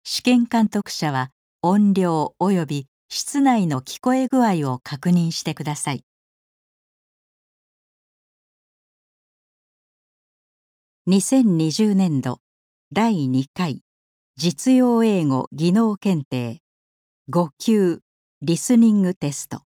試験監督者は音量及び室内の聞こえ具合を確認してください。2020年度第2回実用英語技能検定5級リスニングテスト。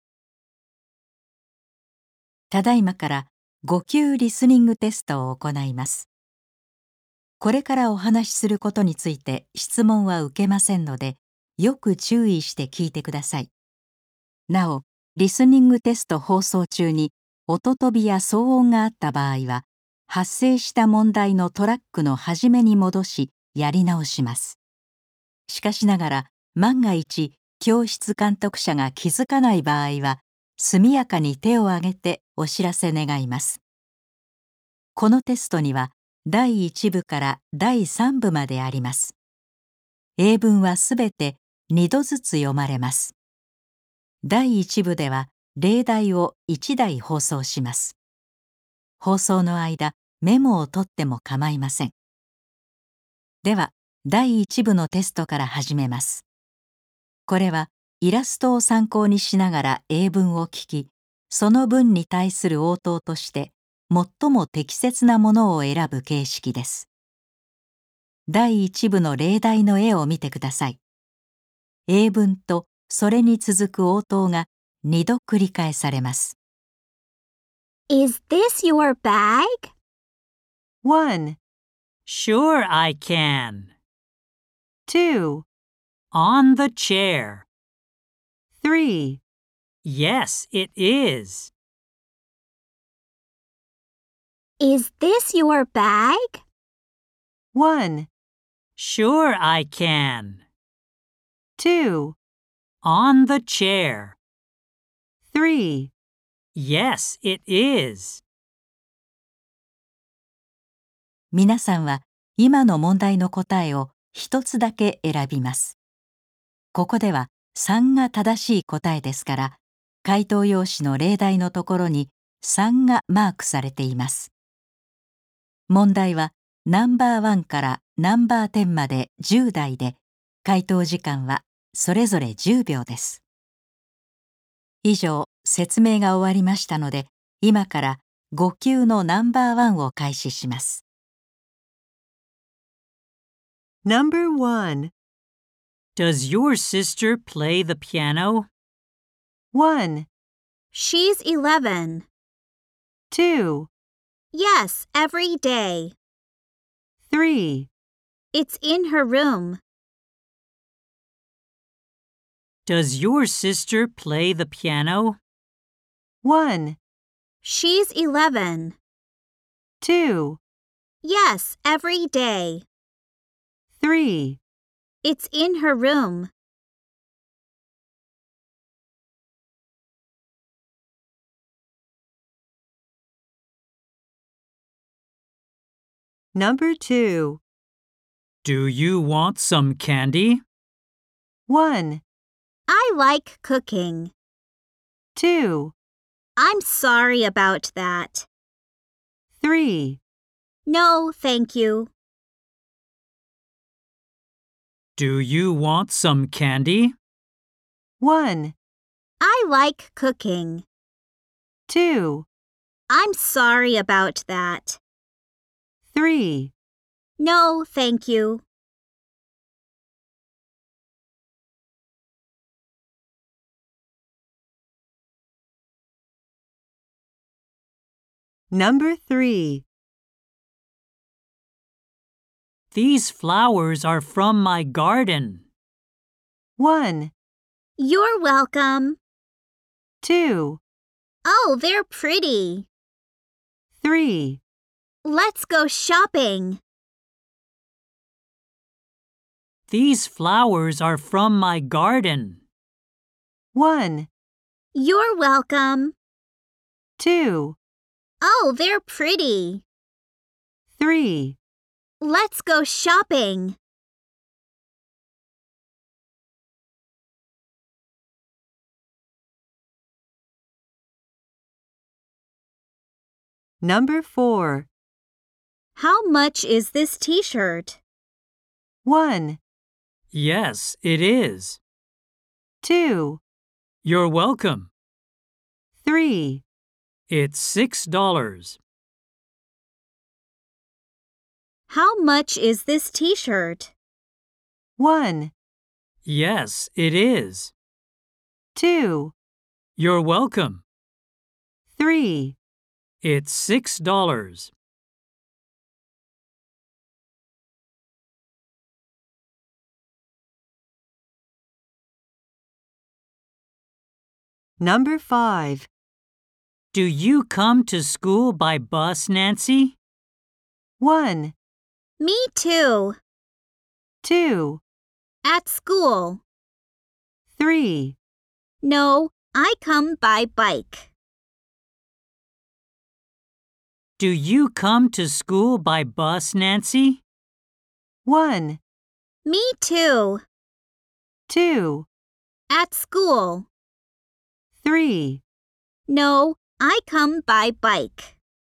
ただいまから5級リスニングテストを行います。これからお話しすることについて質問は受けませんので、よく注意して聞いてください。なお、リスニングテスト放送中に音飛びや騒音があった場合は、発生した問題のトラックの始めに戻し、やり直します。しかしながら、万が一、教室監督者が気づかない場合は、速やかに手を挙げてお知らせ願います。このテストには、第1部から第3部まであります。英文はすべて2度ずつ読まれます。第1部では例題を1題放送します。放送の間、メモを取っても構いません。では、第1部のテストから始めます。これはイラストを参考にしながら英文を聞き、その文に対する応答として最も適切なものを選ぶ形式です。第1部の例題の絵を見てください。英文とそれに続く応答が2度繰り返されます。 Is this your bag? 1, Sure I can. 2, On the chair. 3, Yes, it is. Is this your bag? 1, Sure I can. 2, On the chair. 3, Yes, it is. 皆さんは今の問題の答えを一つだけ選びます。ここでは3が正しい答えですから、回答用紙の例題のところに3がマークされています。問題はナンバー1からナンバー10まで10題で、回答時間はそれぞれ10秒です。以上、説明が終わりましたので、今から5級のナンバー1を開始します。 Number 1, Does your sister play the piano? 1, She's 11. 2, Yes, every day. 3, It's in her room. Does your sister play the piano? 1, She's 11. 2, Yes, every day. 3, It's in her room. Number 2, Do you want some candy? 1, I like cooking. 2, I'm sorry about that. 3, No, thank you. Do you want some candy? 1, I like cooking. 2, I'm sorry about that. 3, No, thank you. Number 3, These flowers are from my garden. 1, You're welcome. 2, Oh, they're pretty. 3, Let's go shopping. These flowers are from my garden. 1, You're welcome. 2, Oh, they're pretty. 3, Let's go shopping. Number 4, How much is this t-shirt? 1, Yes, it is. 2, You're welcome. 3, It's $6. How much is this t-shirt? 1, Yes, it is. 2, You're welcome. 3, It's $6. Number 5. Do you come to school by bus, Nancy? 1, Me too. 2, At school. 3, No, I come by bike. Do you come to school by bus, Nancy? 1, Me too. 2, At school. 3, No, I come by bike.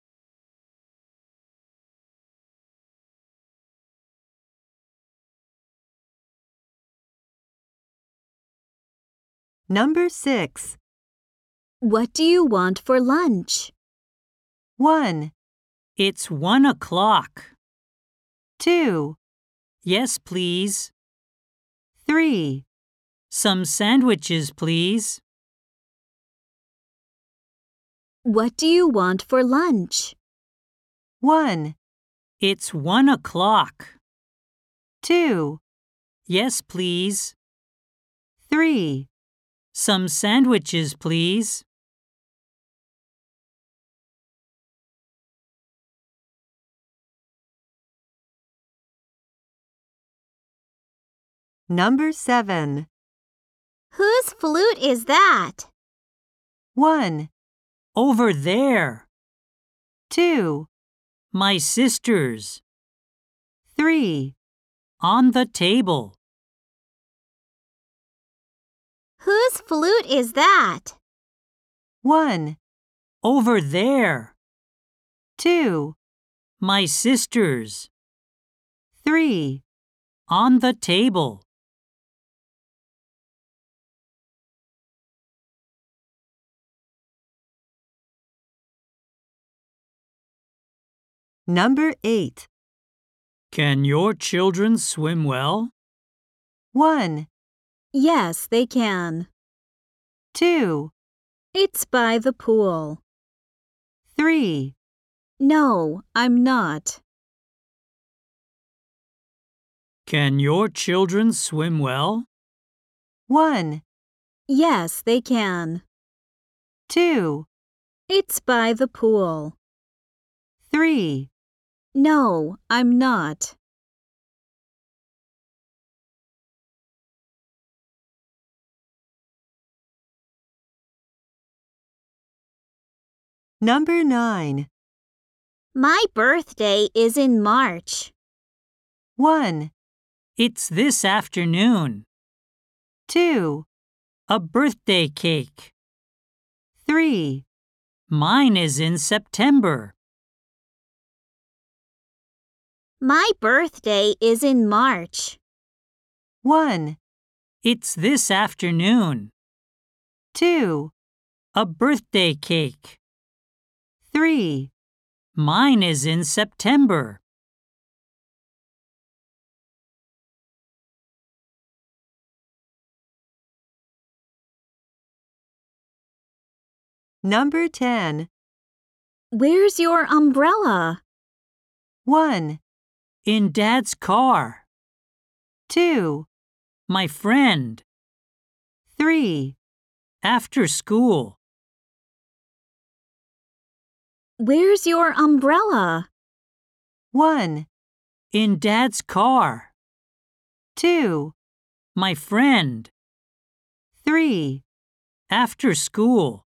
Number 6. What do you want for lunch? 1, It's 1 o'clock. 2, Yes, please. 3, Some sandwiches, please. What do you want for lunch? 1, It's 1 o'clock. 2, Yes, please. 3, Some sandwiches, please. Number 7. Whose flute is that? 1, Over there. 2, My sister's. 3, On the table. Whose flute is that? 1, Over there. 2, My sister's. 3, On the table. Number 8. Can your children swim well? 1, Yes, they can. 2, It's by the pool. 3, No, I'm not. Can your children swim well? 1, Yes, they can. 2, It's by the pool. 3, No, I'm not. Number 9. My birthday is in March. 1, It's this afternoon. 2, A birthday cake. 3, Mine is in September. My birthday is in March. 1, It's this afternoon. 2, A birthday cake. 3, Mine is in September. Number 10. Where's your umbrella? 1, In Dad's car. 2, My friend. 3, After school. Where's your umbrella? 1, In Dad's car. 2, My friend. 3, After school.